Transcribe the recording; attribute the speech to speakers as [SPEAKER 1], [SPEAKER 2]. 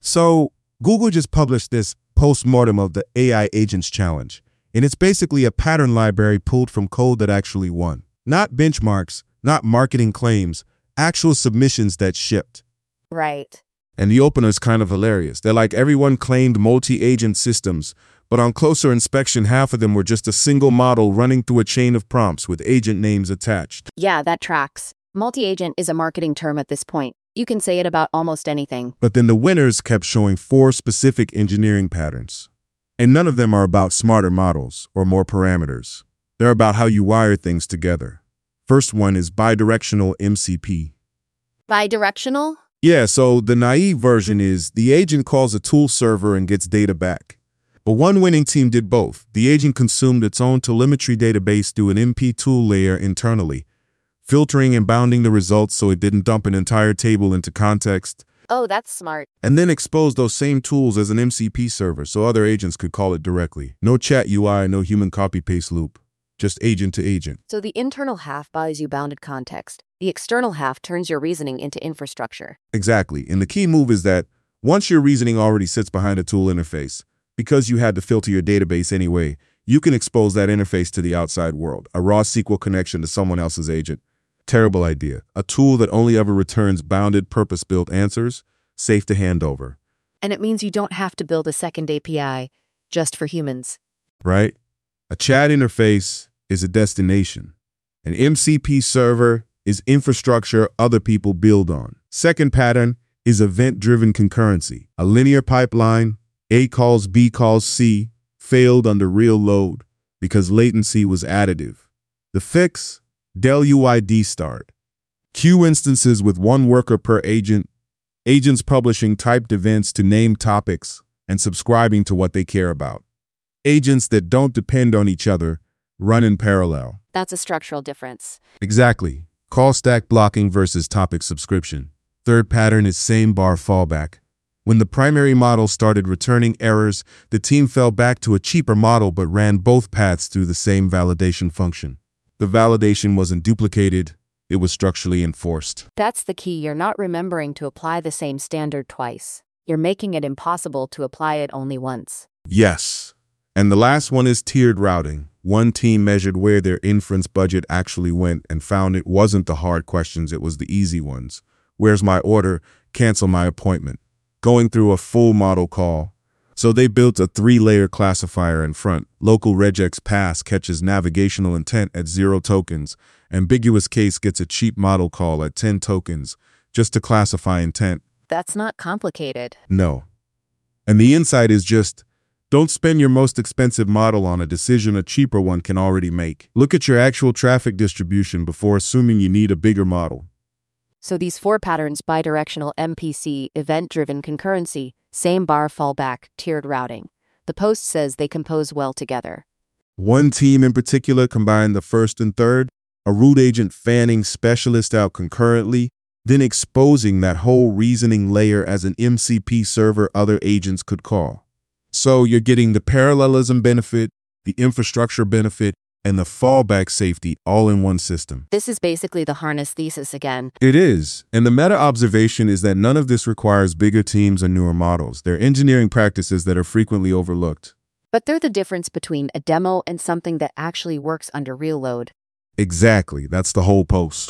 [SPEAKER 1] So Google just published this post-mortem of the AI Agents Challenge, and it's basically a pattern library pulled from code that actually won. Not benchmarks, not marketing claims, actual submissions that shipped.
[SPEAKER 2] Right.
[SPEAKER 1] And the opener's kind of hilarious. They're like everyone claimed multi-agent systems, but on closer inspection, half of them were just a single model running through a chain of prompts with agent names attached.
[SPEAKER 2] Yeah, that tracks. Multi-agent is a marketing term at this point. You can say it about almost anything.
[SPEAKER 1] But then the winners kept showing 4 specific engineering patterns. And none of them are about smarter models or more parameters. They're about how you wire things together. First one is bidirectional MCP.
[SPEAKER 2] Bidirectional?
[SPEAKER 1] Yeah, so the naive version is the agent calls a tool server and gets data back. But one winning team did both. The agent consumed its own telemetry database through an MP tool layer internally, filtering and bounding the results so it didn't dump an entire table into context,
[SPEAKER 2] Oh, that's smart.
[SPEAKER 1] and then exposed those same tools as an MCP server so other agents could call it directly. No chat UI, no human copy-paste loop, just agent to agent.
[SPEAKER 2] So the internal half buys you bounded context. The external half turns your reasoning into infrastructure.
[SPEAKER 1] Exactly, and the key move is that once your reasoning already sits behind a tool interface, because you had to filter your database anyway, you can expose that interface to the outside world, a raw SQL connection to someone else's agent. Terrible idea. A tool that only ever returns bounded, purpose-built answers, safe to hand over.
[SPEAKER 2] And it means you don't have to build a second API just for humans.
[SPEAKER 1] Right? A chat interface is a destination. An MCP server is infrastructure other people build on. Second pattern is event-driven concurrency. A linear pipeline, A calls B calls C, failed under real load because latency was additive. The fix? Del UID start. Queue instances with 1 worker per agent, agents publishing typed events to name topics and subscribing to what they care about. Agents that don't depend on each other run in parallel.
[SPEAKER 2] That's a structural difference.
[SPEAKER 1] Exactly. Call stack blocking versus topic subscription. Third pattern is same bar fallback. When the primary model started returning errors, the team fell back to a cheaper model but ran both paths through the same validation function. The validation wasn't duplicated, it was structurally enforced.
[SPEAKER 2] That's the key. You're not remembering to apply the same standard twice. You're making it impossible to apply it only once.
[SPEAKER 1] Yes. And the last one is tiered routing. One team measured where their inference budget actually went and found it wasn't the hard questions, it was the easy ones. Where's my order? Cancel my appointment. Going through a full model call. So they built a 3-layer classifier in front. Local regex pass catches navigational intent at 0 tokens. Ambiguous case gets a cheap model call at 10 tokens just to classify intent.
[SPEAKER 2] That's not complicated.
[SPEAKER 1] No. And the insight is just, don't spend your most expensive model on a decision a cheaper one can already make. Look at your actual traffic distribution before assuming you need a bigger model.
[SPEAKER 2] So these 4 patterns, bidirectional MPC, event-driven concurrency, same bar fallback, tiered routing. The post says they compose well together.
[SPEAKER 1] One team in particular combined the first and third, a root agent fanning specialist out concurrently, then exposing that whole reasoning layer as an MCP server other agents could call. So you're getting the parallelism benefit, the infrastructure benefit, and the fallback safety all in one system.
[SPEAKER 2] This is basically the harness thesis again.
[SPEAKER 1] It is, and the meta-observation is that none of this requires bigger teams or newer models. They're engineering practices that are frequently overlooked.
[SPEAKER 2] But they're the difference between a demo and something that actually works under real load.
[SPEAKER 1] Exactly, that's the whole post.